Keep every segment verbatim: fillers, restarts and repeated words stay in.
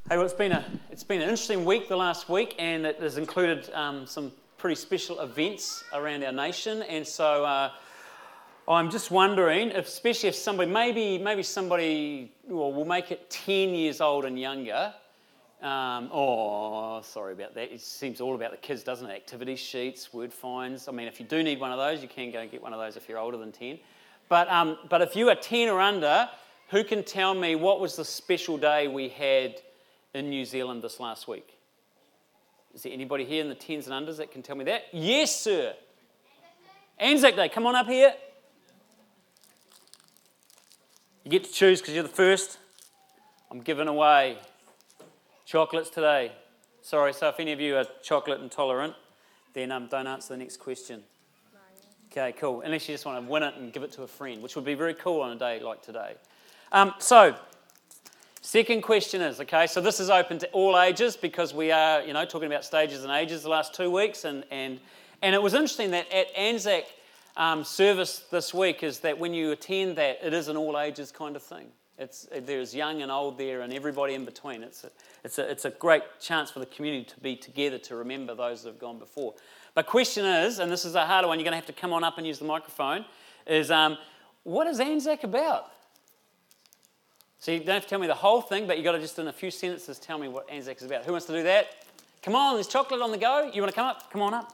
Hey, well, it's been a it's been an interesting week the last week, and it has included um, some pretty special events around our nation. And so uh, I'm just wondering, if, especially if somebody maybe maybe somebody well, will make it ten years old and younger. Um, oh, sorry about that. It seems all about the kids, doesn't it? Activity sheets, word finds. I mean, if you do need one of those, you can go and get one of those if you're older than ten. But um, but if you are ten or under, who can tell me what was the special day we had in New Zealand this last week? Is there anybody here in the tens and unders that can tell me that? Yes, sir. Anzac Day. Come on up here. You get to choose because you're the first. I'm giving away chocolates today. Sorry, so if any of you are chocolate intolerant, then um, don't answer the next question. Okay, cool. Unless you just want to win it and give it to a friend, which would be very cool on a day like today. Um, so, second question is, okay, so this is open to all ages because we are, you know, talking about stages and ages the last two weeks. And and, and it was interesting that at Anzac um, service this week is that when you attend that, it is an all ages kind of thing. It's There's young and old there and everybody in between. It's a, it's a, it's a great chance for the community to be together to remember those that have gone before. But question is, and this is a harder one, you're going to have to come on up and use the microphone, is um, what is Anzac about? So you don't have to tell me the whole thing, but you've got to just in a few sentences tell me what Anzac is about. Who wants to do that? Come on, there's chocolate on the go. You want to come up? Come on up.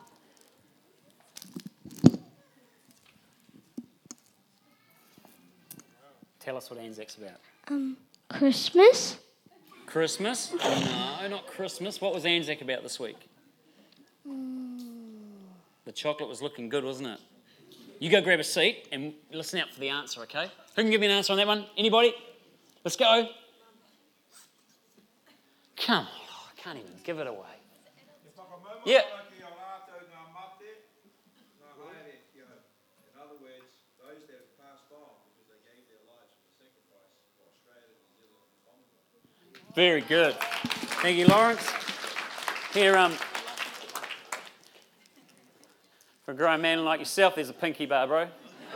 Tell us what Anzac's about. Um, Christmas? Christmas? No, not Christmas. What was Anzac about this week? Mm. The chocolate was looking good, wasn't it? You go grab a seat and listen out for the answer, okay? Who can give me an answer on that one? Anybody? Let's go. Come on, I can't even give it away. Yeah. In other words, those that have passed on because they gave their lives for the sacrifice for Australia, New Zealand, and Commonwealth. Very good. Thank you, Lawrence. Here, um, for a grown man like yourself, there's a pinky bar, bro.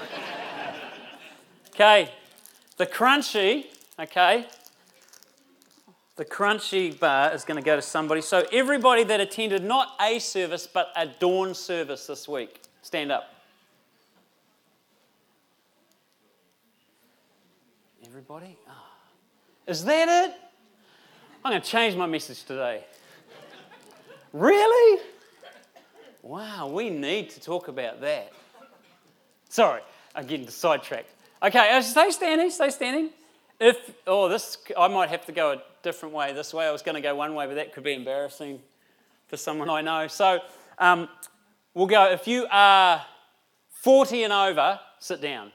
Okay, the crunchy. Okay, the crunchy bar is going to go to somebody. So everybody that attended not a service but a dawn service this week, stand up. Everybody? Oh. Is that it? I'm going to change my message today. Really? Wow, we need to talk about that. Sorry, I'm getting sidetracked. Okay, uh, stay standing, stay standing. If, oh, this, I might have to go a different way this way. I was going to go one way, but that could be embarrassing for someone I know. So um, we'll go, if you are forty and over, sit down.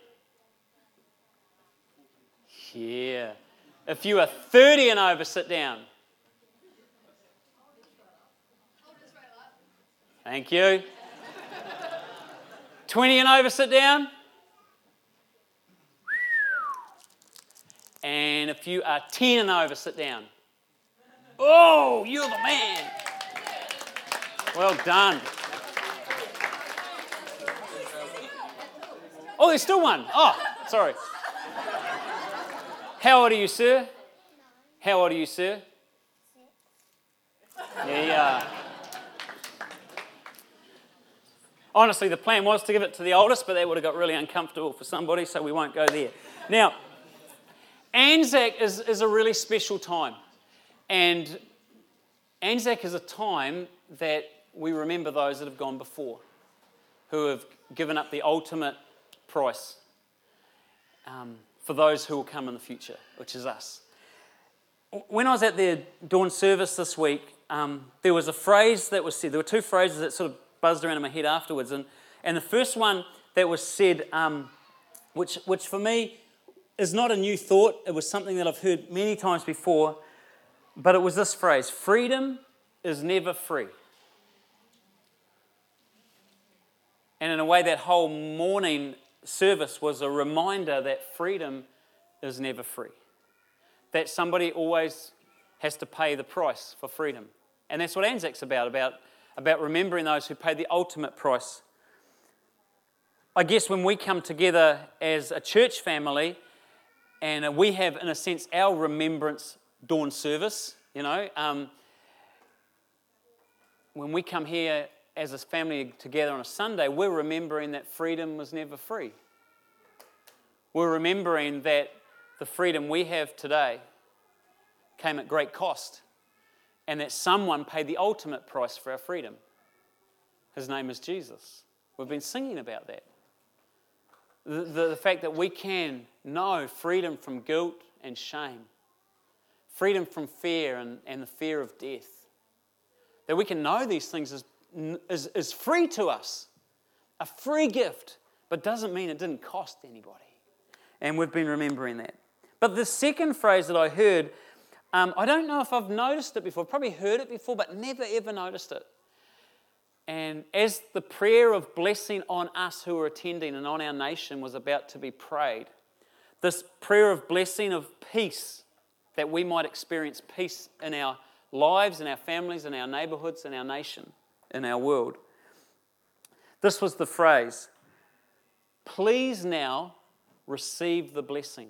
Yeah. If you are thirty and over, sit down. Thank you. twenty and over, sit down. And if you are ten and over, sit down. Oh, you're the man. Well done. Oh, there's still one. Oh, sorry. How old are you, sir? How old are you, sir? There you are. Honestly, the plan was to give it to the oldest, but that would have got really uncomfortable for somebody, so we won't go there. Now, Anzac is, is a really special time, and Anzac is a time that we remember those that have gone before, who have given up the ultimate price um, for those who will come in the future, which is us. When I was at the dawn service this week, um, there was a phrase that was said. There were two phrases that sort of buzzed around in my head afterwards, and, and the first one that was said, um, which which for me is not a new thought. It was something that I've heard many times before, but it was this phrase: freedom is never free. And in a way, that whole morning service was a reminder that freedom is never free. That somebody always has to pay the price for freedom. And that's what Anzac's about, about, about remembering those who paid the ultimate price. I guess when we come together as a church family, and we have, in a sense, our remembrance dawn service, You know, um, when we come here as a family together on a Sunday, we're remembering that freedom was never free. We're remembering that the freedom we have today came at great cost, and that someone paid the ultimate price for our freedom. His name is Jesus. We've been singing about that. The, the, the fact that we can know freedom from guilt and shame, freedom from fear and, and the fear of death. That we can know these things is, is, is free to us, a free gift, but doesn't mean it didn't cost anybody. And we've been remembering that. But the second phrase that I heard, um, I don't know if I've noticed it before, I've probably heard it before, but never ever noticed it. And as the prayer of blessing on us who were attending and on our nation was about to be prayed, this prayer of blessing of peace, that we might experience peace in our lives, in our families, in our neighbourhoods, in our nation, in our world. This was the phrase, please now receive the blessing.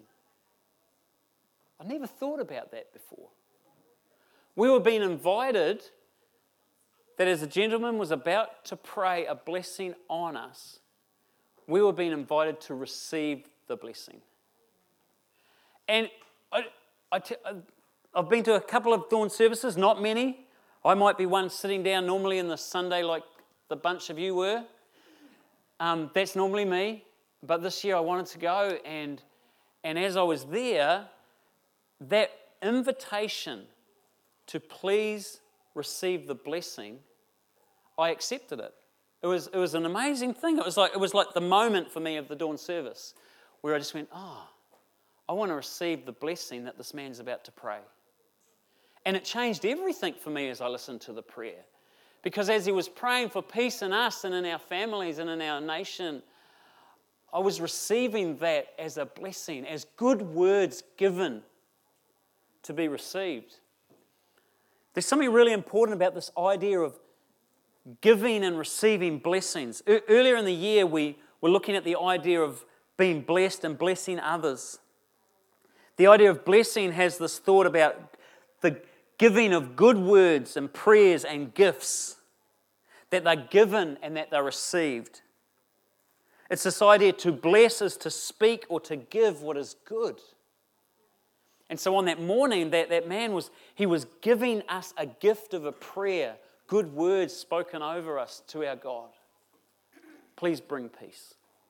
I never thought about that before. We were being invited that as a gentleman was about to pray a blessing on us, we were being invited to receive the blessing. And I, I t- I've been to a couple of dawn services, not many. I might be one sitting down normally in the Sunday like the bunch of you were. Um, that's normally me. But this year I wanted to go, and, and as I was there, that invitation to please receive the blessing, I accepted it. It was, it was an amazing thing. It was like it was like the moment for me of the dawn service where I just went, oh, I want to receive the blessing that this man's about to pray. And it changed everything for me as I listened to the prayer. Because as he was praying for peace in us and in our families and in our nation, I was receiving that as a blessing, as good words given to be received. There's something really important about this idea of giving and receiving blessings. E- earlier in the year, we were looking at the idea of being blessed and blessing others. The idea of blessing has this thought about the giving of good words and prayers and gifts, that they're given and that they're received. It's this idea to bless is to speak or to give what is good. And so on that morning, that, that man was, he was giving us a gift of a prayer, good words spoken over us to our God. Please bring peace.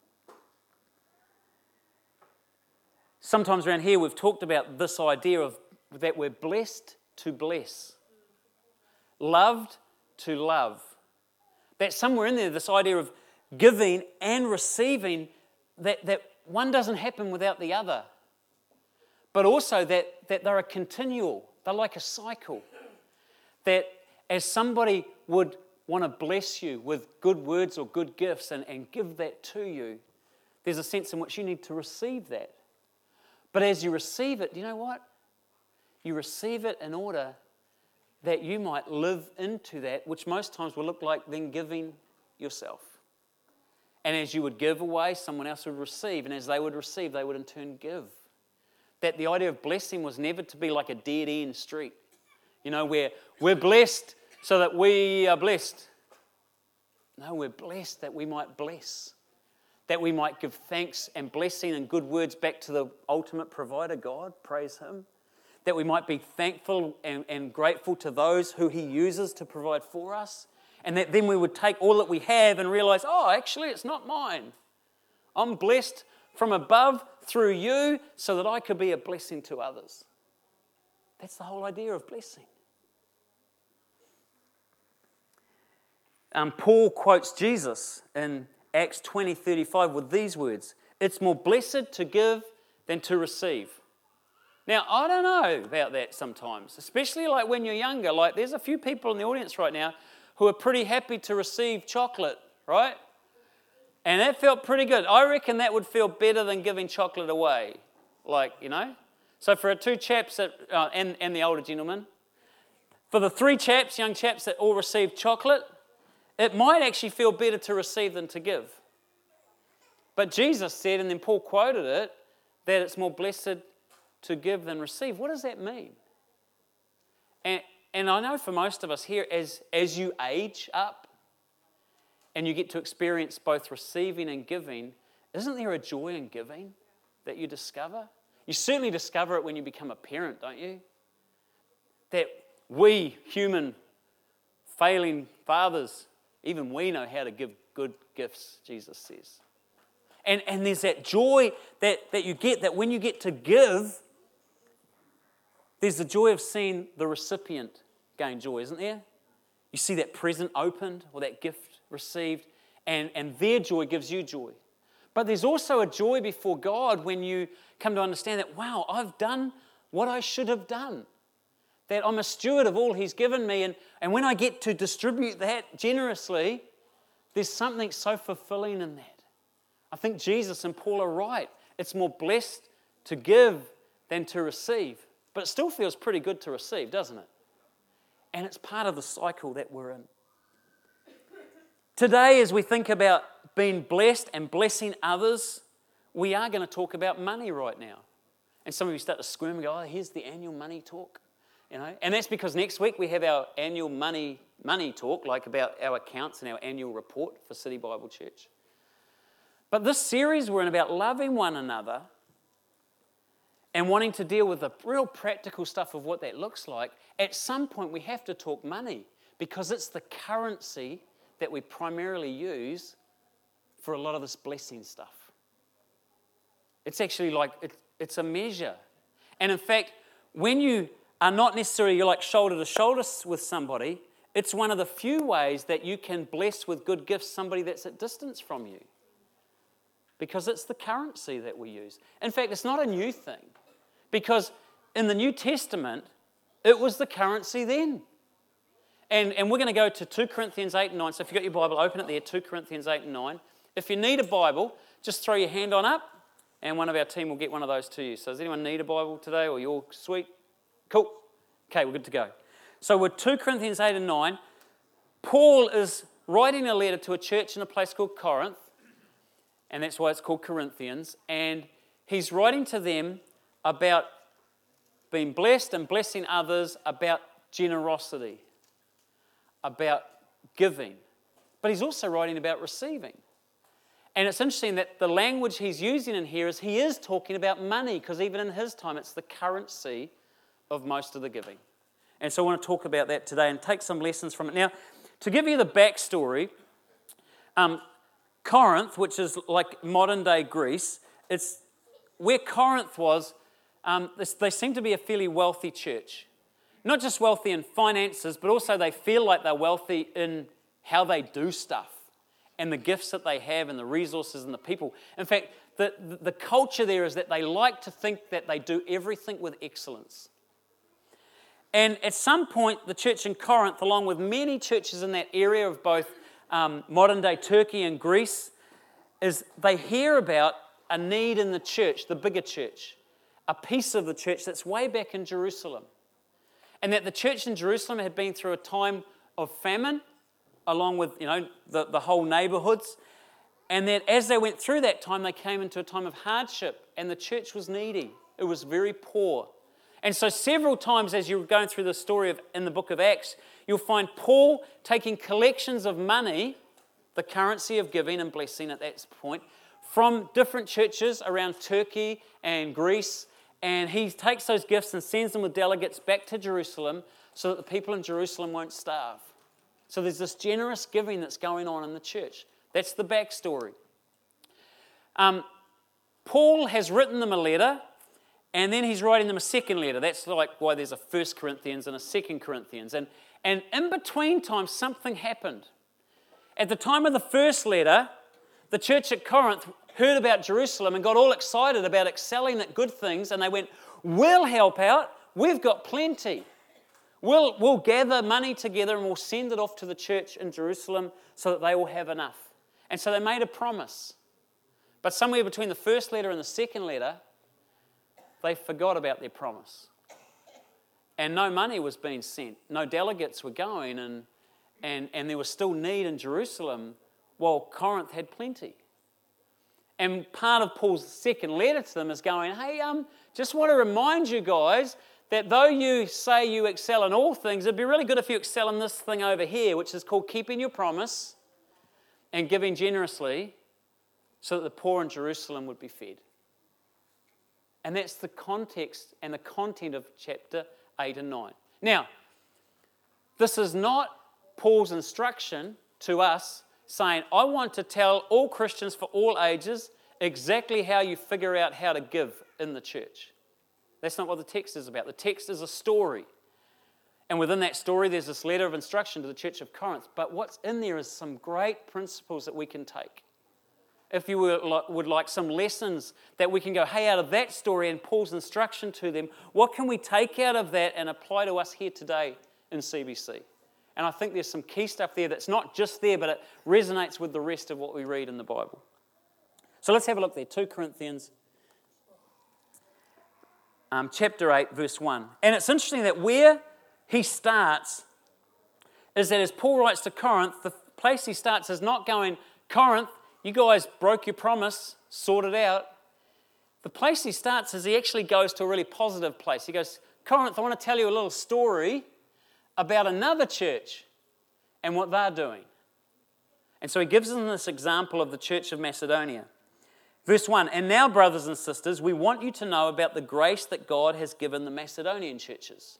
Sometimes around here we've talked about this idea of that we're blessed to bless, loved to love. That somewhere in there, this idea of giving and receiving, that, that one doesn't happen without the other. But also that, that they're a continual, they're like a cycle. That as somebody would want to bless you with good words or good gifts and, and give that to you, there's a sense in which you need to receive that. But as you receive it, do you know what? You receive it in order that you might live into that, which most times will look like then giving yourself. And as you would give away, someone else would receive. And as they would receive, they would in turn give. That the idea of blessing was never to be like a dead-end street. You know, where we're blessed so that we are blessed. No, we're blessed that we might bless. That we might give thanks and blessing and good words back to the ultimate provider, God. Praise Him. That we might be thankful and, and grateful to those who He uses to provide for us. And that then we would take all that we have and realize, oh, actually, it's not mine. I'm blessed from above through you so that I could be a blessing to others. That's the whole idea of blessing. Um, Paul quotes Jesus in Acts twenty thirty-five with these words, "It's more blessed to give than to receive." Now, I don't know about that sometimes, especially like when you're younger. Like there's a few people in the audience right now who are pretty happy to receive chocolate, right? And that felt pretty good. I reckon that would feel better than giving chocolate away. Like, you know? So for our two chaps that, uh, and, and the older gentleman, for the three chaps, young chaps that all received chocolate, it might actually feel better to receive than to give. But Jesus said, and then Paul quoted it, that it's more blessed to give than receive. What does that mean? And and I know for most of us here, as, as you age up and you get to experience both receiving and giving, isn't there a joy in giving that you discover? You certainly discover it when you become a parent, don't you? That we, human, failing fathers, even we know how to give good gifts, Jesus says. And, and there's that joy that, that you get, that when you get to give, there's the joy of seeing the recipient gain joy, isn't there? You see that present opened or that gift received, and, and their joy gives you joy. But there's also a joy before God when you come to understand that, wow, I've done what I should have done. That I'm a steward of all He's given me, and, and when I get to distribute that generously, there's something so fulfilling in that. I think Jesus and Paul are right. It's more blessed to give than to receive. But it still feels pretty good to receive, doesn't it? And it's part of the cycle that we're in. Today, as we think about being blessed and blessing others, we are going to talk about money right now. And some of you start to squirm and go, oh, here's the annual money talk. You know, and that's because next week we have our annual money money talk, like about our accounts and our annual report for City Bible Church. But this series we're in about loving one another and wanting to deal with the real practical stuff of what that looks like. At some point we have to talk money because it's the currency that we primarily use for a lot of this blessing stuff. It's actually like, it, it's a measure. And in fact, when you are not necessarily you're like shoulder to shoulder with somebody, it's one of the few ways that you can bless with good gifts somebody that's at distance from you. Because it's the currency that we use. In fact, it's not a new thing. Because in the New Testament, it was the currency then. And, and we're going to go to two Corinthians eight and nine. So if you've got your Bible, open it there, two Corinthians eight and nine. If you need a Bible, just throw your hand on up and one of our team will get one of those to you. So does anyone need a Bible today or you're sweet? Cool. Okay, we're good to go. So we're two Corinthians eight and nine. Paul is writing a letter to a church in a place called Corinth, and that's why it's called Corinthians, and he's writing to them about being blessed and blessing others, about generosity, about giving. But he's also writing about receiving. And it's interesting that the language he's using in here is he is talking about money, because even in his time it's the currency of most of the giving. And so I want to talk about that today and take some lessons from it. Now, to give you the backstory, um, Corinth, which is like modern-day Greece, it's where Corinth was, um, they seem to be a fairly wealthy church. Not just wealthy in finances, but also they feel like they're wealthy in how they do stuff and the gifts that they have and the resources and the people. In fact, the, the culture there is that they like to think that they do everything with excellence. And at some point, the church in Corinth, along with many churches in that area of both um, modern-day Turkey and Greece, is they hear about a need in the church, the bigger church, a piece of the church that's way back in Jerusalem. And that the church in Jerusalem had been through a time of famine, along with, you know, the, the whole neighbourhoods. And that as they went through that time, they came into a time of hardship, and the church was needy. It was very poor. And so several times as you're going through the story of in the book of Acts, you'll find Paul taking collections of money, the currency of giving and blessing at that point, from different churches around Turkey and Greece, and he takes those gifts and sends them with delegates back to Jerusalem so that the people in Jerusalem won't starve. So there's this generous giving that's going on in the church. That's the backstory. Um, Paul has written them a letter, and then he's writing them a second letter. That's like why there's a First Corinthians and a Second Corinthians. And, and in between times, something happened. At the time of the first letter, the church at Corinth heard about Jerusalem and got all excited about excelling at good things, and they went, we'll help out, we've got plenty. We'll, we'll gather money together and we'll send it off to the church in Jerusalem so that they will have enough. And so they made a promise. But somewhere between the first letter and the second letter, they forgot about their promise. And no money was being sent. No delegates were going, and, and, and there was still need in Jerusalem while Corinth had plenty. And part of Paul's second letter to them is going, hey, um, just want to remind you guys that though you say you excel in all things, it'd be really good if you excel in this thing over here, which is called keeping your promise and giving generously so that the poor in Jerusalem would be fed. And that's the context and the content of chapter eight and nine. Now, this is not Paul's instruction to us saying, I want to tell all Christians for all ages exactly how you figure out how to give in the church. That's not what the text is about. The text is a story. And within that story, there's this letter of instruction to the church of Corinth. But what's in there is some great principles that we can take. If you would like some lessons that we can go, hey, out of that story and Paul's instruction to them, what can we take out of that and apply to us here today in C B C? And I think there's some key stuff there that's not just there, but it resonates with the rest of what we read in the Bible. So let's have a look there. Second Corinthians um, chapter eight, verse one. And it's interesting that where he starts is that as Paul writes to Corinth, the place he starts is not going, Corinth, you guys broke your promise, sort it out. The place he starts is he actually goes to a really positive place. He goes, Corinth, I want to tell you a little story about another church and what they're doing. And so he gives them this example of the church of Macedonia. Verse one, and now, brothers and sisters, we want you to know about the grace that God has given the Macedonian churches.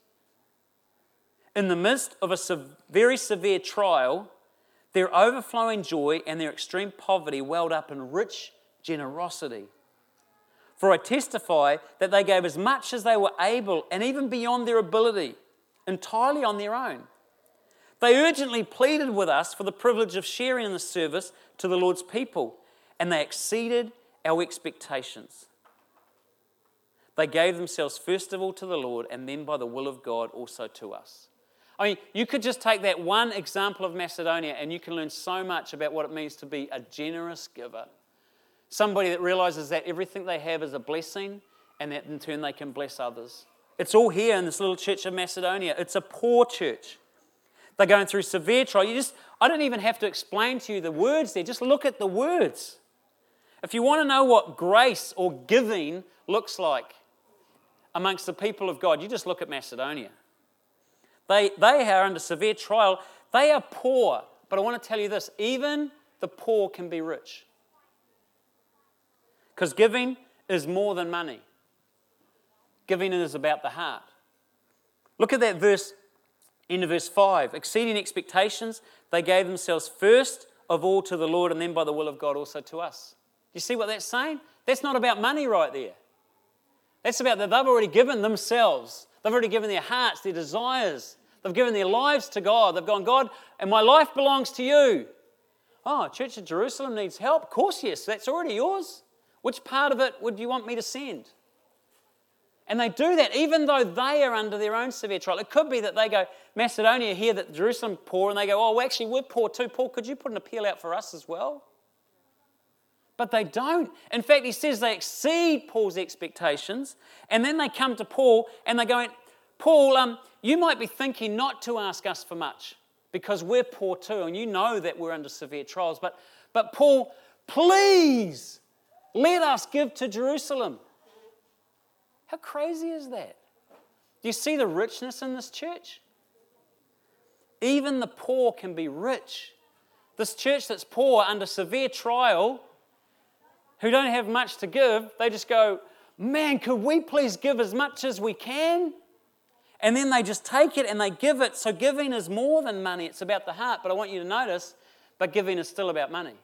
In the midst of a sev- very severe trial, their overflowing joy and their extreme poverty welled up in rich generosity. For I testify that they gave as much as they were able and even beyond their ability, entirely on their own. They urgently pleaded with us for the privilege of sharing in the service to the Lord's people, and they exceeded our expectations. They gave themselves first of all to the Lord, and then by the will of God also to us. I mean, you could just take that one example of Macedonia and you can learn so much about what it means to be a generous giver. Somebody that realizes that everything they have is a blessing and that in turn they can bless others. It's all here in this little church of Macedonia. It's a poor church. They're going through severe trial. You just, I don't even have to explain to you the words there. Just look at the words. If you want to know what grace or giving looks like amongst the people of God, you just look at Macedonia. They, they are under severe trial. They are poor. But I want to tell you this, even the poor can be rich. Because giving is more than money. Giving is about the heart. Look at that verse, end of verse five. Exceeding expectations, they gave themselves first of all to the Lord and then by the will of God also to us. You see what that's saying? That's not about money right there. That's about that they've already given themselves. They've already given their hearts, their desires. They've given their lives to God. They've gone, God, and my life belongs to you. Oh, Church of Jerusalem needs help? Of course, yes. That's already yours. Which part of it would you want me to send? And they do that even though they are under their own severe trial. It could be that they go, Macedonia hear that Jerusalem poor, and they go, oh, well, actually, we're poor too. Paul, could you put an appeal out for us as well? But they don't. In fact, he says they exceed Paul's expectations, and then they come to Paul and they go, Paul, um, you might be thinking not to ask us for much because we're poor too, and you know that we're under severe trials. But, but Paul, please let us give to Jerusalem. How crazy is that? Do you see the richness in this church? Even the poor can be rich. This church that's poor under severe trial, who don't have much to give, they just go, man, could we please give as much as we can? And then they just take it and they give it. So giving is more than money. It's about the heart. But I want you to notice, but giving is still about money.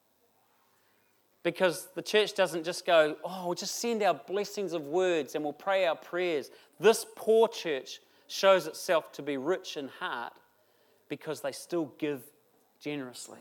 Because the church doesn't just go, oh, we'll just send our blessings of words and we'll pray our prayers. This poor church shows itself to be rich in heart because they still give generously.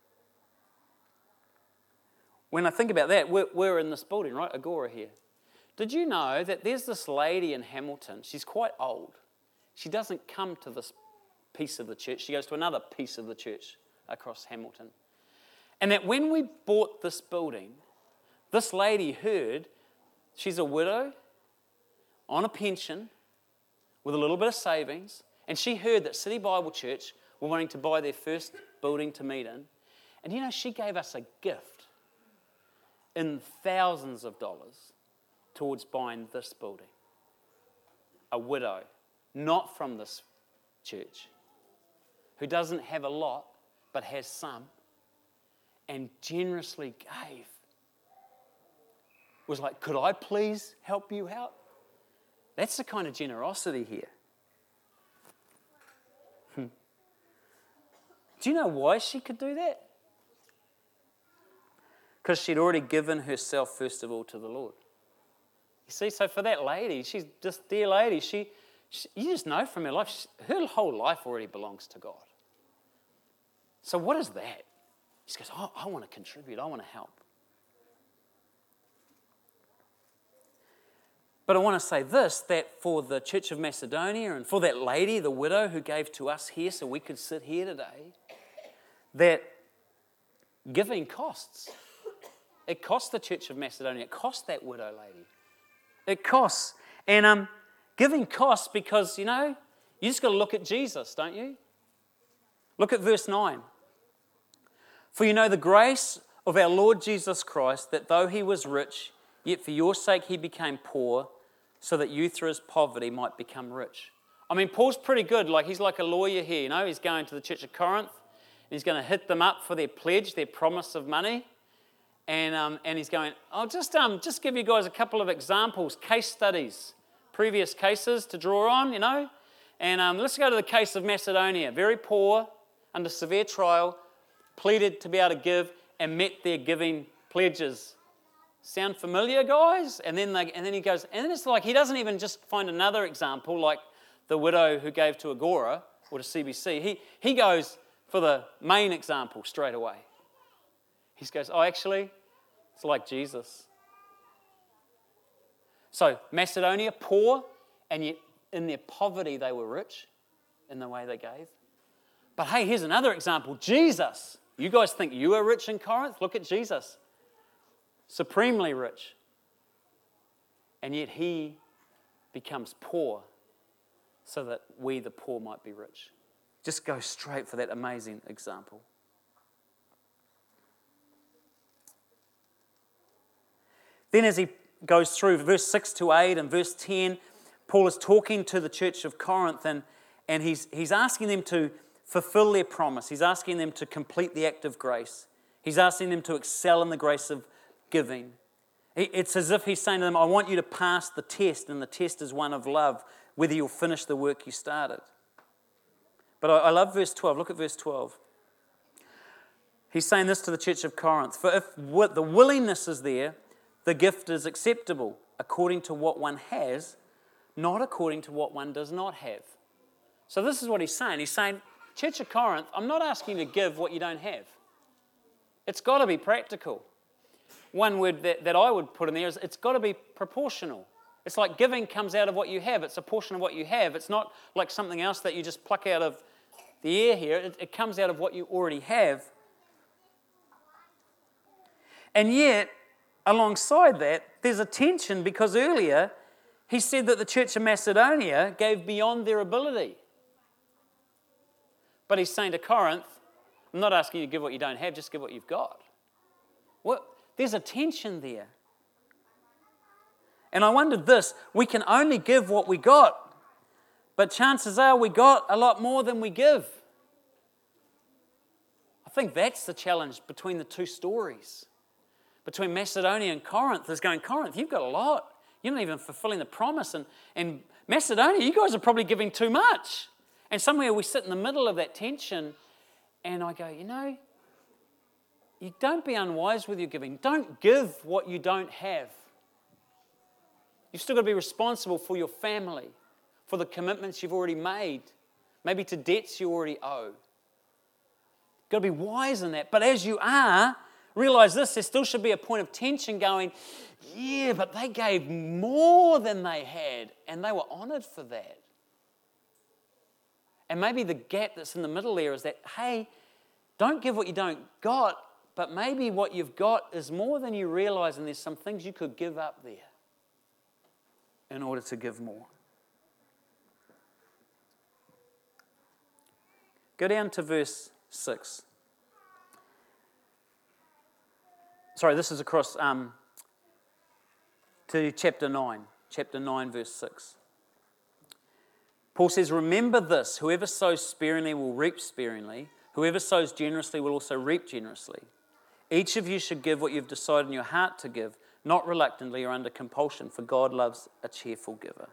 When I think about that, we're, we're in this building, right? Agora here. Did you know that there's this lady in Hamilton? She's quite old. She doesn't come to this piece of the church. She goes to another piece of the church across Hamilton. And that when we bought this building, this lady heard, she's a widow on a pension with a little bit of savings, and she heard that City Bible Church were wanting to buy their first building to meet in. And you know, she gave us a gift in thousands of dollars towards buying this building. a widow, not from this church, who doesn't have a lot but has some, and generously gave. Was like, could I please help you out? That's the kind of generosity here. Hmm. Do you know why she could do that? Because she'd already given herself first of all to the Lord. You see, so for that lady, she's just, dear lady, she, she you just know from her life, she, her whole life already belongs to God. So what is that? She goes, oh, I want to contribute, I want to help. But I want to say this, that for the Church of Macedonia and for that lady, the widow who gave to us here so we could sit here today, that giving costs. It cost the Church of Macedonia. It cost that widow lady. It costs. And um, giving costs because, you know, you just got to look at Jesus, don't you? Look at verse nine. For you know the grace of our Lord Jesus Christ, that though he was rich, yet for your sake he became poor, so that you through his poverty might become rich. I mean, Paul's pretty good. Like, he's like a lawyer here, you know. He's going to the Church of Corinth, and he's going to hit them up for their pledge, their promise of money. And um, and he's going, I'll just, um, just give you guys a couple of examples, case studies, previous cases to draw on, you know. And um, let's go to the case of Macedonia. Very poor, under severe trial, pleaded to be able to give and met their giving pledges. Sound familiar, guys? And then they, and then he goes, and then it's like he doesn't even just find another example like the widow who gave to Agora or to C B C. He, he goes for the main example straight away. He goes, oh, actually, it's like Jesus. So Macedonia, poor, and yet in their poverty they were rich in the way they gave. But hey, here's another example. Jesus. You guys think you are rich in Corinth? Look at Jesus. Supremely rich. And yet he becomes poor so that we, the poor, might be rich. Just go straight for that amazing example. Then as he goes through verse six to eight and verse ten, Paul is talking to the church of Corinth and, and he's, he's asking them to fulfill their promise. He's asking them to complete the act of grace. He's asking them to excel in the grace of giving. It's as if he's saying to them, I want you to pass the test, and the test is one of love, whether you'll finish the work you started. But I, I love verse twelve. Look at verse twelve. He's saying this to the church of Corinth. For if the willingness is there, the gift is acceptable according to what one has, not according to what one does not have. So this is what he's saying. He's saying, Church of Corinth, I'm not asking you to give what you don't have. It's got to be practical. One word that, that I would put in there is it's got to be proportional. It's like giving comes out of what you have. It's a portion of what you have. It's not like something else that you just pluck out of the air here. It, it comes out of what you already have. And yet, alongside that, there's a tension because earlier he said that the Church of Macedonia gave beyond their ability. But he's saying to Corinth, I'm not asking you to give what you don't have, just give what you've got. What? There's a tension there. And I wondered this, we can only give what we got, but chances are we got a lot more than we give. I think that's the challenge between the two stories. Between Macedonia and Corinth is going, Corinth, you've got a lot. You're not even fulfilling the promise. And, and Macedonia, you guys are probably giving too much. And somewhere we sit in the middle of that tension and I go, you know, you don't be unwise with your giving. Don't give what you don't have. You've still got to be responsible for your family, for the commitments you've already made, maybe to debts you already owe. You've got to be wise in that. But as you are, realize this, there still should be a point of tension going, yeah, but they gave more than they had, and they were honoured for that. And maybe the gap that's in the middle there is that, hey, don't give what you don't got, but maybe what you've got is more than you realise, and there's some things you could give up there in order to give more. Go down to verse six. Sorry, this is across um, to chapter nine. Chapter nine, verse six. Paul says, remember this, whoever sows sparingly will reap sparingly. Whoever sows generously will also reap generously. Each of you should give what you've decided in your heart to give, not reluctantly or under compulsion, for God loves a cheerful giver.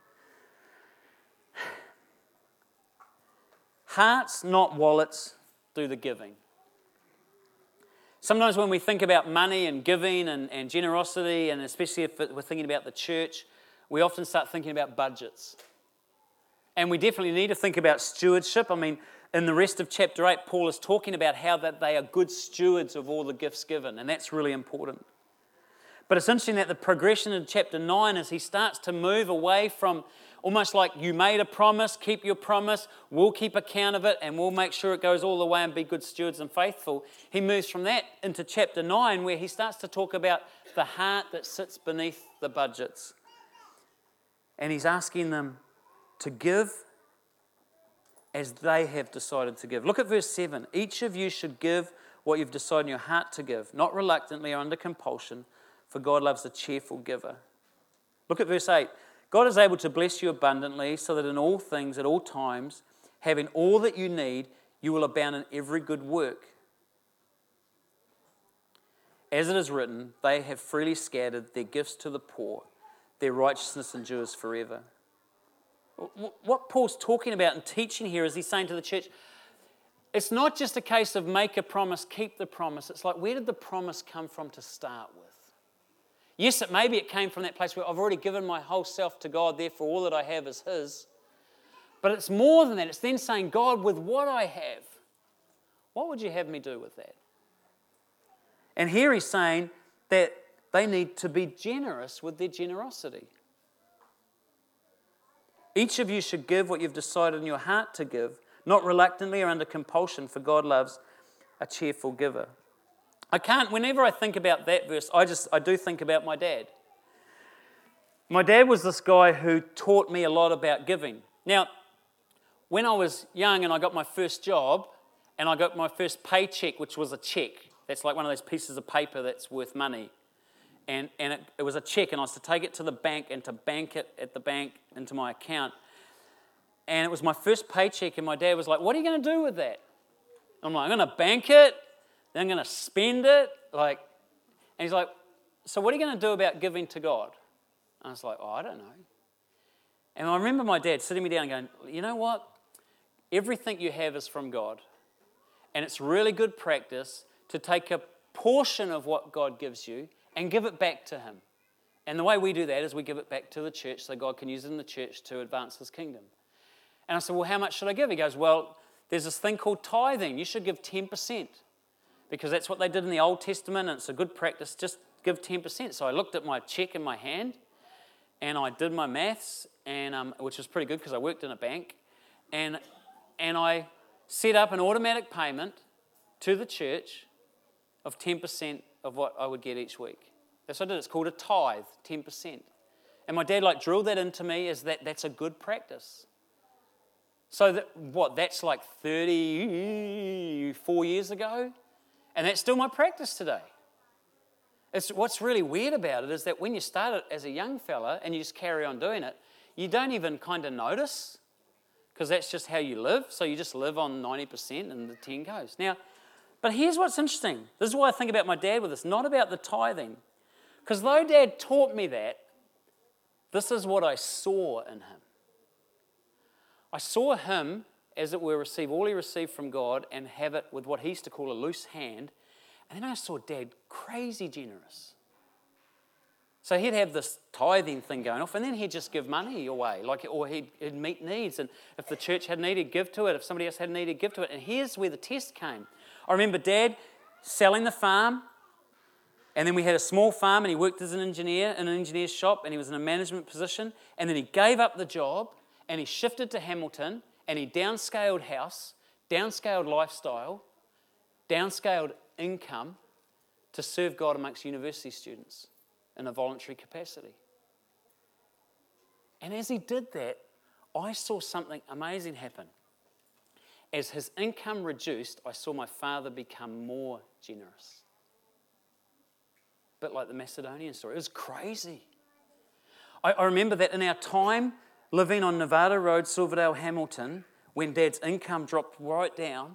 Hearts, not wallets, do the giving. Sometimes when we think about money and giving and, and generosity, and especially if we're thinking about the church, we often start thinking about budgets. And we definitely need to think about stewardship. I mean, in the rest of chapter eight, Paul is talking about how that they are good stewards of all the gifts given, and that's really important. But it's interesting that the progression in chapter nine is he starts to move away from almost like you made a promise, keep your promise, we'll keep account of it, and we'll make sure it goes all the way and be good stewards and faithful. He moves from that into chapter nine, where he starts to talk about the heart that sits beneath the budgets. And he's asking them to give as they have decided to give. Look at verse seven. Each of you should give what you've decided in your heart to give, not reluctantly or under compulsion, for God loves a cheerful giver. Look at verse eight. God is able to bless you abundantly so that in all things, at all times, having all that you need, you will abound in every good work. As it is written, they have freely scattered their gifts to the poor. Their righteousness endures forever. What Paul's talking about and teaching here is he's saying to the church, it's not just a case of make a promise, keep the promise. It's like, where did the promise come from to start with? Yes, it maybe it came from that place where I've already given my whole self to God, therefore all that I have is His. But it's more than that. It's then saying, God, with what I have, what would you have me do with that? And here he's saying that they need to be generous with their generosity. Each of you should give what you've decided in your heart to give, not reluctantly or under compulsion, for God loves a cheerful giver. I can't, whenever I think about that verse, I just, I do think about my dad. My dad was this guy who taught me a lot about giving. Now, when I was young and I got my first job, and I got my first paycheck, which was a check. That's like one of those pieces of paper that's worth money. And, and it, it was a check, and I was to take it to the bank and to bank it at the bank into my account. And it was my first paycheck, and my dad was like, what are you going to do with that? I'm like, I'm going to bank it, then I'm going to spend it. Like, and he's like, so what are you going to do about giving to God? And I was like, oh, I don't know. And I remember my dad sitting me down and going, you know what? Everything you have is from God. And it's really good practice to take a portion of what God gives you and give it back to Him. And the way we do that is we give it back to the church so God can use it in the church to advance His kingdom. And I said, well, how much should I give? He goes, well, there's this thing called tithing. You should give ten percent because that's what they did in the Old Testament, and it's a good practice. Just give ten percent. So I looked at my check in my hand, and I did my maths, and um, which was pretty good because I worked in a bank, and and I set up an automatic payment to the church of ten percent of what I would get each week. That's what I did. It's called a tithe, ten percent. And my dad like drilled that into me as that that's a good practice. So that, what, that's like thirty-four years ago? And that's still my practice today. It's, what's really weird about it is that when you start it as a young fella and you just carry on doing it, you don't even kind of notice because that's just how you live. So you just live on ninety percent and the ten goes. Now, but here's what's interesting. This is why I think about my dad with this, not about the tithing. Because though Dad taught me that, this is what I saw in him. I saw him, as it were, receive all he received from God and have it with what he used to call a loose hand. And then I saw Dad crazy generous. So he'd have this tithing thing going off, and then he'd just give money away, like, or he'd, he'd meet needs. And if the church had need, he'd give to it. If somebody else had need, he'd give to it. And here's where the test came. I remember Dad selling the farm, and then we had a small farm, and he worked as an engineer in an engineer's shop, and he was in a management position. And then he gave up the job, and he shifted to Hamilton, and he downscaled house, downscaled lifestyle, downscaled income to serve God amongst university students in a voluntary capacity. And as he did that, I saw something amazing happen. As his income reduced, I saw my father become more generous. A bit like the Macedonian story. It was crazy. I, I remember that in our time living on Nevada Road, Silverdale, Hamilton, when Dad's income dropped right down,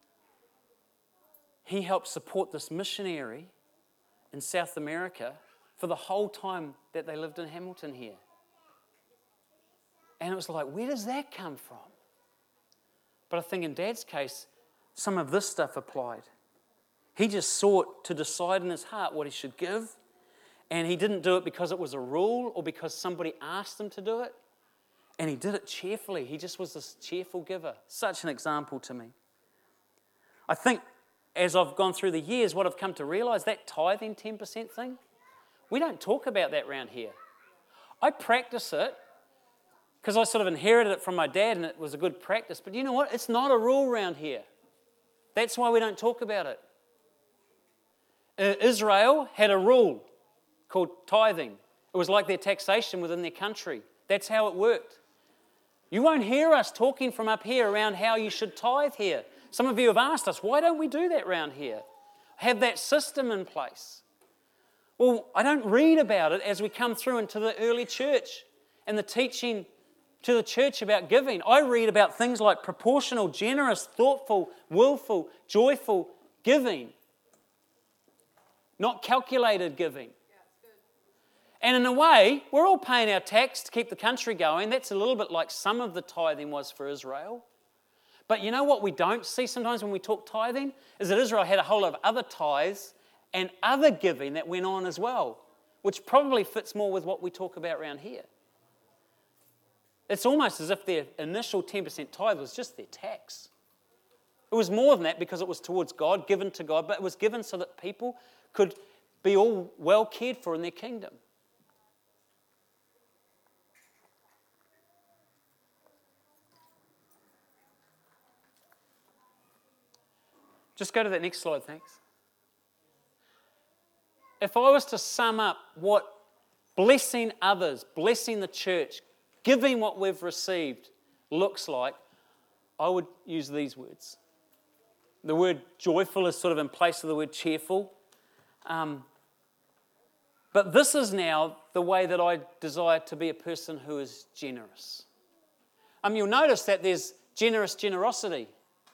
he helped support this missionary in South America for the whole time that they lived in Hamilton here. And it was like, where does that come from? But I think in Dad's case, some of this stuff applied. He just sought to decide in his heart what he should give, and he didn't do it because it was a rule or because somebody asked him to do it, and he did it cheerfully. He just was this cheerful giver. Such an example to me. I think as I've gone through the years, what I've come to realise, that tithing ten percent thing, we don't talk about that around here. I practice it because I sort of inherited it from my dad and it was a good practice. But you know what? It's not a rule around here. That's why we don't talk about it. Uh, Israel had a rule called tithing. It was like their taxation within their country. That's how it worked. You won't hear us talking from up here around how you should tithe here. Some of you have asked us, why don't we do that around here? Have that system in place. Well, I don't read about it as we come through into the early church and the teaching to the church about giving. I read about things like proportional, generous, thoughtful, willful, joyful giving. Not calculated giving. And in a way, we're all paying our tax to keep the country going. That's a little bit like some of the tithing was for Israel. But you know what we don't see sometimes when we talk tithing? Is that Israel had a whole lot of other tithes and other giving that went on as well, which probably fits more with what we talk about around here. It's almost as if their initial ten percent tithe was just their tax. It was more than that because it was towards God, given to God, but it was given so that people could be all well cared for in their kingdom. Just go to that next slide, thanks. If I was to sum up what blessing others, blessing the church, giving what we've received looks like, I would use these words. The word joyful is sort of in place of the word cheerful. Um, but this is now the way that I desire to be a person who is generous. Um, you'll notice that there's generous generosity.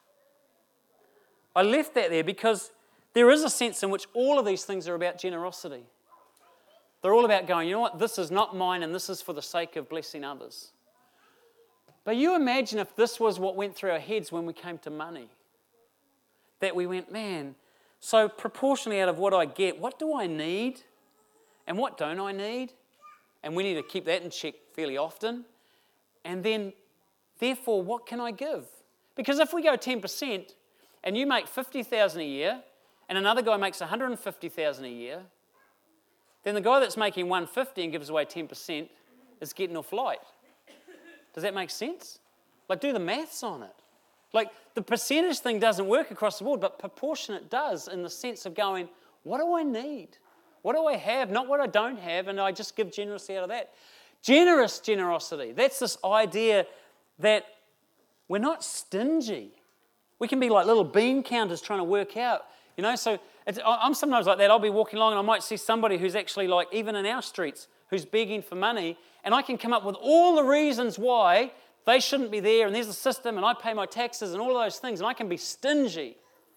I left that there because there is a sense in which all of these things are about generosity. They're all about going, you know what, this is not mine and this is for the sake of blessing others. But you imagine if this was what went through our heads when we came to money. That we went, man, so proportionally out of what I get, what do I need and what don't I need? And we need to keep that in check fairly often. And then, therefore, what can I give? Because if we go ten percent and you make fifty thousand dollars a year and another guy makes one hundred fifty thousand dollars a year, then the guy that's making one hundred fifty thousand dollars and gives away ten percent is getting off light. Does that make sense? Like, do the maths on it. Like, the percentage thing doesn't work across the board, but proportionate does in the sense of going, what do I need? What do I have? Not what I don't have, and I just give generously out of that. Generous generosity. That's this idea that we're not stingy. We can be like little bean counters trying to work out, you know. So it's, I'm sometimes like that. I'll be walking along and I might see somebody who's actually like, even in our streets, who's begging for money, and I can come up with all the reasons why they shouldn't be there, and there's a system, and I pay my taxes and all of those things, and I can be stingy.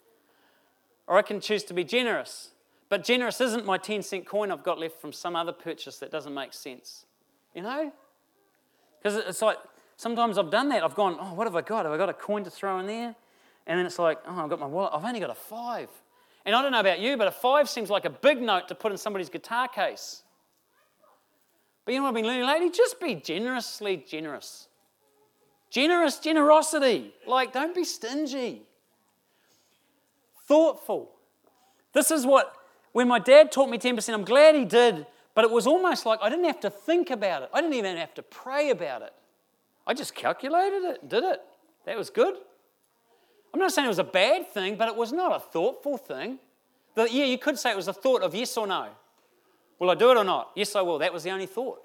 Or I can choose to be generous. But generous isn't my ten cent coin I've got left from some other purchase that doesn't make sense. You know? Because it's like, sometimes I've done that. I've gone, oh, what have I got? Have I got a coin to throw in there? And then it's like, oh, I've got my wallet. I've only got a five. And I don't know about you, but a five seems like a big note to put in somebody's guitar case. But you know what I've been learning lately? Just be generously generous. Generous generosity. Like, don't be stingy. Thoughtful. This is what, when my dad taught me ten percent, I'm glad he did, but it was almost like I didn't have to think about it. I didn't even have to pray about it. I just calculated it, did it. That was good. I'm not saying it was a bad thing, but it was not a thoughtful thing. The, yeah, you could say it was a thought of yes or no. Will I do it or not? Yes, I will. That was the only thought.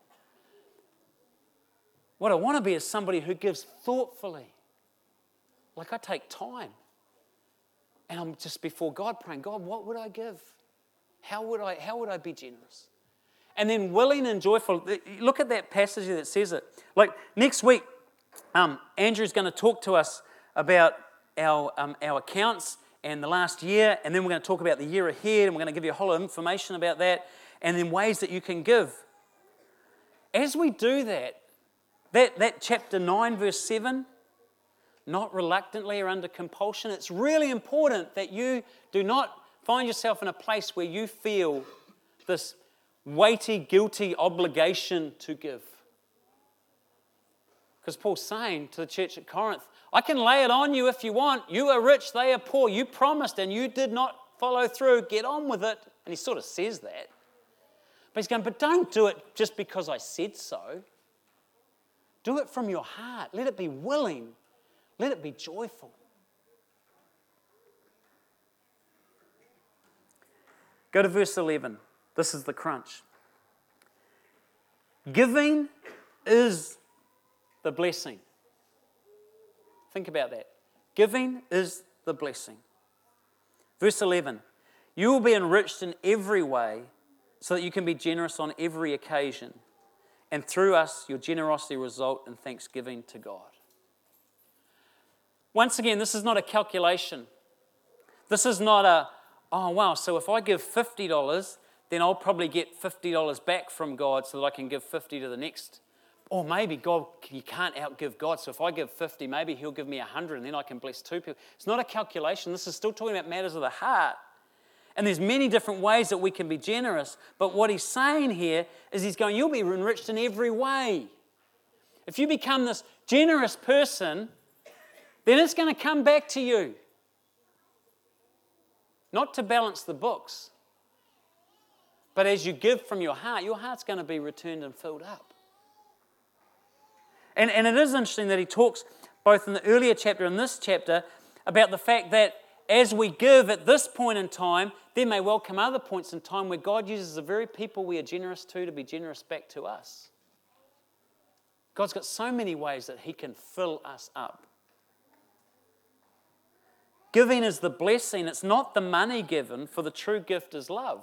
What I want to be is somebody who gives thoughtfully. Like, I take time. And I'm just before God praying, God, what would I give? How would I, how would I be generous? And then willing and joyful. Look at that passage that says it. Like next week, um, Andrew's going to talk to us about our, um, our accounts and the last year, and then we're going to talk about the year ahead, and we're going to give you a whole lot of information about that, and then ways that you can give. As we do that, that, that chapter nine, verse seven, not reluctantly or under compulsion, it's really important that you do not find yourself in a place where you feel this weighty, guilty obligation to give. Because Paul's saying to the church at Corinth, I can lay it on you if you want. You are rich, they are poor. You promised and you did not follow through. Get on with it. And he sort of says that. But he's going, but don't do it just because I said so. Do it from your heart. Let it be willing. Let it be joyful. Go to verse eleven. This is the crunch. Giving is the blessing. Think about that. Giving is the blessing. Verse eleven. You will be enriched in every way so that you can be generous on every occasion. And through us, your generosity will result in thanksgiving to God. Once again, this is not a calculation. This is not a, oh wow, so if I give fifty dollars, then I'll probably get fifty dollars back from God so that I can give fifty to the next. Or maybe God, you can't outgive God, so if I give fifty, maybe He'll give me one hundred and then I can bless two people. It's not a calculation. This is still talking about matters of the heart. And there's many different ways that we can be generous, but what He's saying here is He's going, you'll be enriched in every way. If you become this generous person, then it's going to come back to you. Not to balance the books, but as you give from your heart, your heart's going to be returned and filled up. And, and it is interesting that he talks both in the earlier chapter and this chapter about the fact that as we give at this point in time, there may well come other points in time where God uses the very people we are generous to to be generous back to us. God's got so many ways that He can fill us up. Giving is the blessing. It's not the money given, for the true gift is love.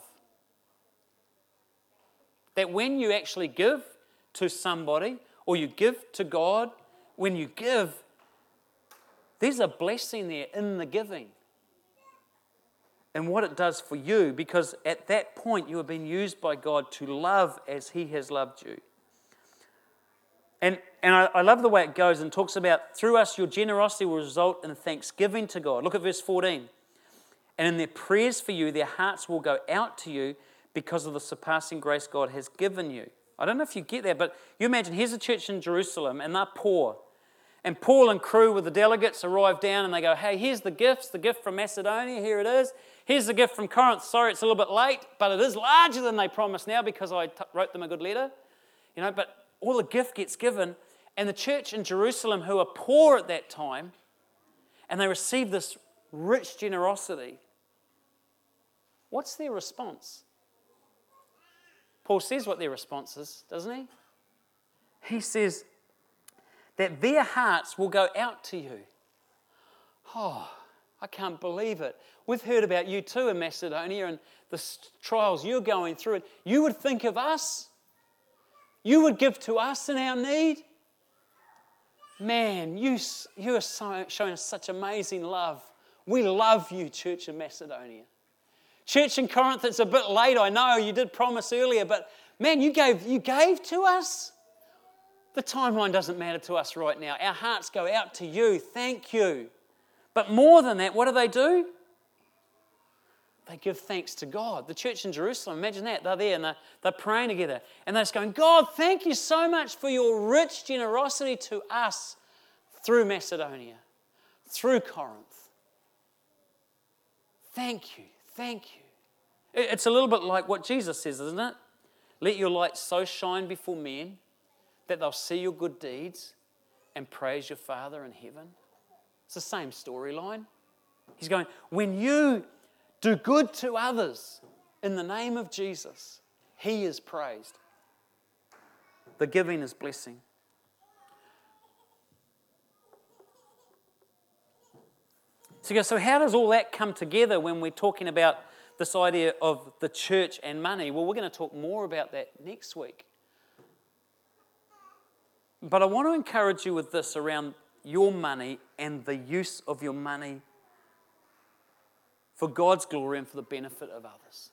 That when you actually give to somebody or you give to God, when you give, there's a blessing there in the giving. And what it does for you, because at that point you have been used by God to love as He has loved you. And, and I, I love the way it goes and talks about, through us your generosity will result in thanksgiving to God. Look at verse fourteen. And in their prayers for you, their hearts will go out to you because of the surpassing grace God has given you. I don't know if you get that, but you imagine here's a church in Jerusalem and they're poor. And Paul and crew with the delegates arrive down and they go, hey, here's the gifts, the gift from Macedonia, here it is. Here's the gift from Corinth. Sorry, it's a little bit late, but it is larger than they promised now because I t- wrote them a good letter. You know, but all the gift gets given. And the church in Jerusalem, who are poor at that time, and they receive this rich generosity, what's their response? Paul says what their response is, doesn't he? He says that their hearts will go out to you. Oh, I can't believe it. We've heard about you too in Macedonia and the trials you're going through. You would think of us. You would give to us in our need. Man, you, you are so, showing us such amazing love. We love you, Church in Macedonia. Church in Corinth, it's a bit late, I know, you did promise earlier, but man, you gave, you gave to us. The timeline doesn't matter to us right now. Our hearts go out to you. Thank you. But more than that, what do they do? They give thanks to God. The church in Jerusalem, imagine that. They're there and they're, they're praying together. And they're just going, God, thank you so much for your rich generosity to us through Macedonia, through Corinth. Thank you. Thank you. It's a little bit like what Jesus says, isn't it? Let your light so shine before men that they'll see your good deeds and praise your Father in heaven. It's the same storyline. He's going, when you do good to others in the name of Jesus, He is praised. The giving is blessing. So you go, so how does all that come together when we're talking about this idea of the church and money. Well, we're going to talk more about that next week. But I want to encourage you with this around your money and the use of your money for God's glory and for the benefit of others.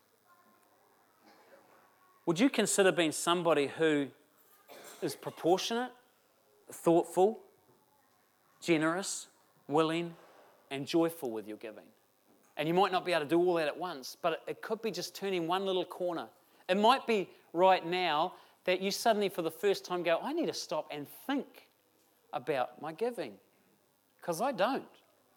Would you consider being somebody who is proportionate, thoughtful, generous, willing, and joyful with your giving? And you might not be able to do all that at once, but it could be just turning one little corner. It might be right now that you suddenly for the first time go, I need to stop and think about my giving, because I don't.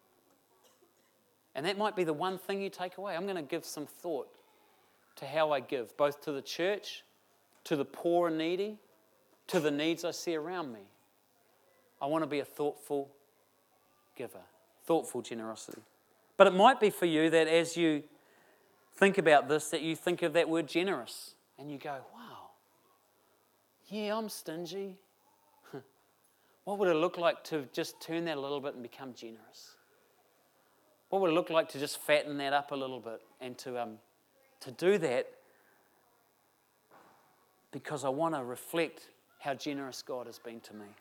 And that might be the one thing you take away. I'm going to give some thought to how I give, both to the church, to the poor and needy, to the needs I see around me. I want to be a thoughtful giver, thoughtful generosity. But it might be for you that as you think about this, that you think of that word generous, and you go, wow, yeah, I'm stingy. What would it look like to just turn that a little bit and become generous? What would it look like to just fatten that up a little bit and to um, to do that because I want to reflect how generous God has been to me?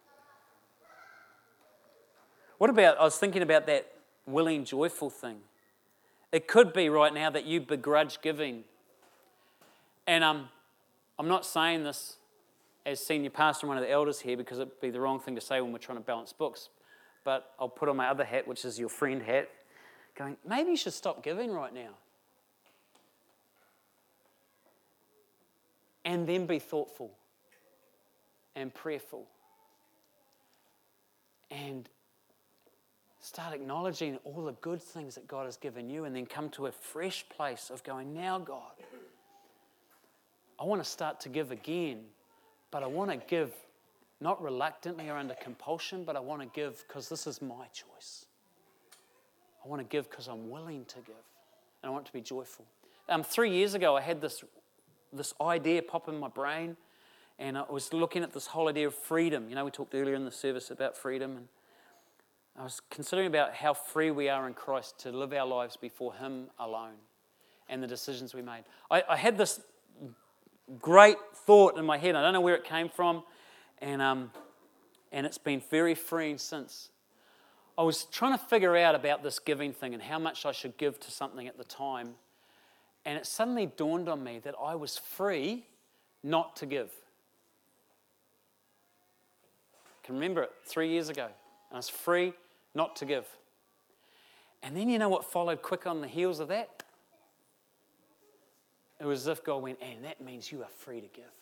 What about, I was thinking about that willing, joyful thing. It could be right now that you begrudge giving. And um, I'm not saying this as senior pastor and one of the elders here because it'd be the wrong thing to say when we're trying to balance books. But I'll put on my other hat, which is your friend hat, going, maybe you should stop giving right now. And then be thoughtful and prayerful. And start acknowledging all the good things that God has given you, and then come to a fresh place of going, now God, I want to start to give again, but I want to give not reluctantly or under compulsion, but I want to give because this is my choice. I want to give because I'm willing to give, and I want to be joyful. Um, three years ago, I had this, this idea pop in my brain, and I was looking at this whole idea of freedom. You know, we talked earlier in the service about freedom, and I was considering about how free we are in Christ to live our lives before Him alone and the decisions we made. I, I had this great thought in my head. I don't know where it came from, and um, and it's been very freeing since. I was trying to figure out about this giving thing and how much I should give to something at the time, and it suddenly dawned on me that I was free not to give. I can remember it three years ago. I was free not to give. And then you know what followed quick on the heels of that? It was as if God went, and that means you are free to give.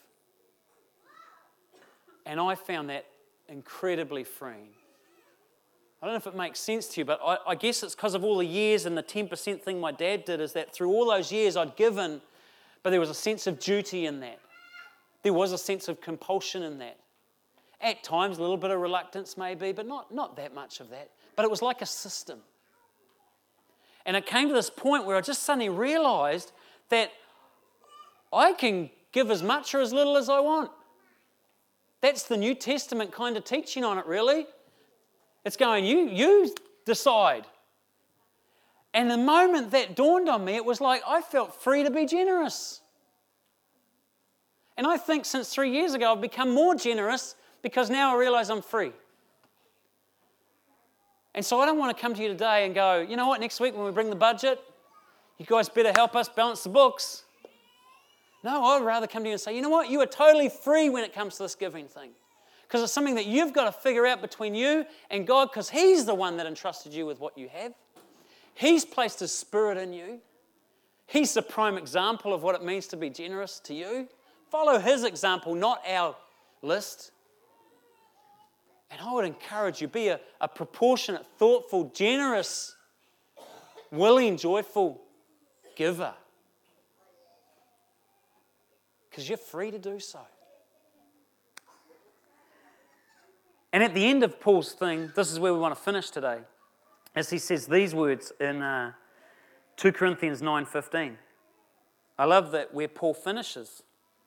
And I found that incredibly freeing. I don't know if it makes sense to you, but I, I guess it's because of all the years and the ten percent thing my dad did, is that through all those years I'd given, but there was a sense of duty in that. There was a sense of compulsion in that. At times, a little bit of reluctance maybe, but not, not that much of that. But it was like a system. And it came to this point where I just suddenly realised that I can give as much or as little as I want. That's the New Testament kind of teaching on it, really. It's going, you, you decide. And the moment that dawned on me, it was like I felt free to be generous. And I think since three years ago, I've become more generous because now I realise I'm free. And so I don't want to come to you today and go, you know what, next week when we bring the budget, you guys better help us balance the books. No, I'd rather come to you and say, you know what, you are totally free when it comes to this giving thing. Because it's something that you've got to figure out between you and God, because He's the one that entrusted you with what you have. He's placed His Spirit in you. He's the prime example of what it means to be generous to you. Follow His example, not our list. And I would encourage you, be a, a proportionate, thoughtful, generous, willing, joyful giver. Because you're free to do so. And at the end of Paul's thing, this is where we want to finish today, as he says these words in uh, two Corinthians nine fifteen. I love that where Paul finishes.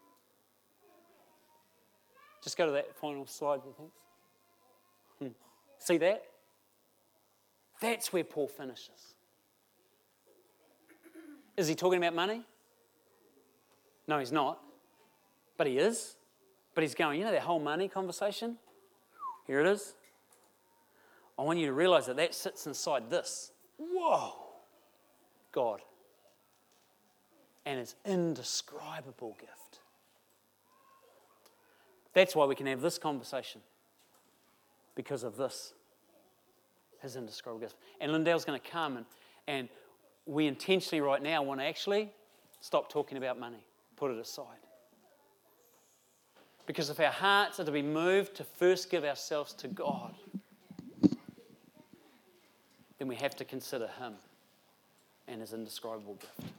Just go to that final slide, thanks. Hmm. See that? That's where Paul finishes. Is he talking about money? No, he's not. But he is. But he's going, you know that whole money conversation? Here it is. I want you to realize that that sits inside this. Whoa. God. And his indescribable gift. That's why we can have this conversation. Because of this. His indescribable gift. And Lindell's going to come and, and we intentionally right now want to actually stop talking about money. Put it aside. Because if our hearts are to be moved to first give ourselves to God, then we have to consider him and his indescribable gift.